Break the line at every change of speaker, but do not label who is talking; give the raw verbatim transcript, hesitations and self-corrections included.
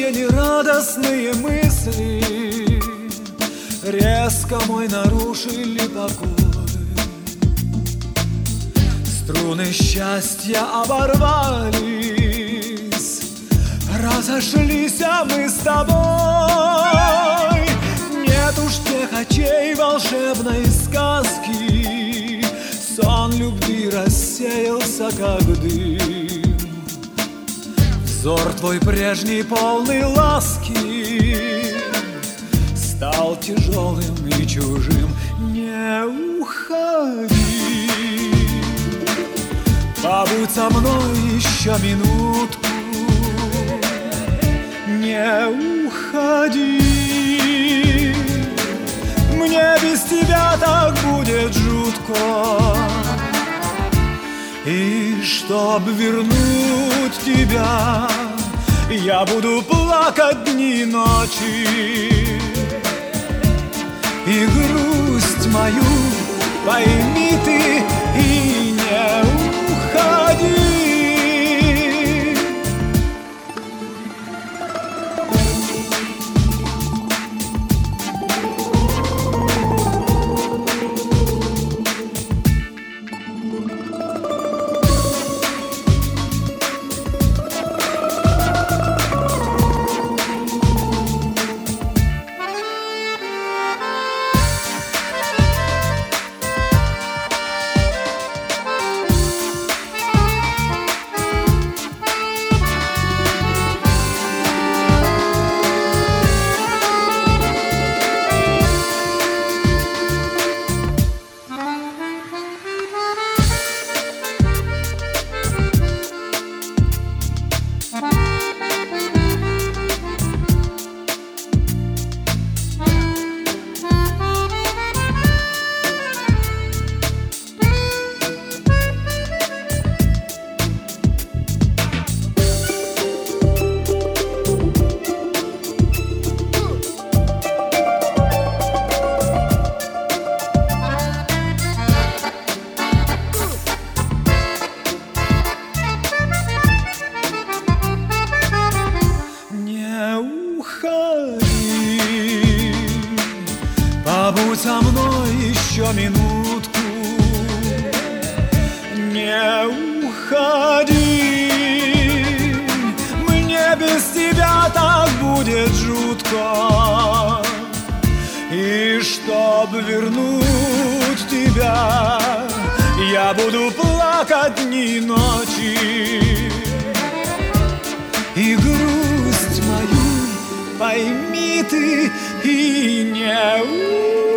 Горькие нерадостные мысли резко мой нарушили покой. Струны счастья оборвались, разошлись мы с тобой. Нет уж тех очей волшебной сказки, сон любви рассеялся, как дым. Взор твой прежний, полный ласки, стал тяжелым и чужим. Не уходи, побудь со мной еще минутку. Не уходи, мне без тебя так будет жутко. И чтоб вернуть тебя, я буду плакать дни и ночи. И грусть мою пойми ты и не уходи. Побудь со мной еще минутку. Не уходи, мне без тебя так будет жутко. И чтоб вернуть тебя, я буду плакать дни и ночи. И грусть мою пойми ты и не уходи.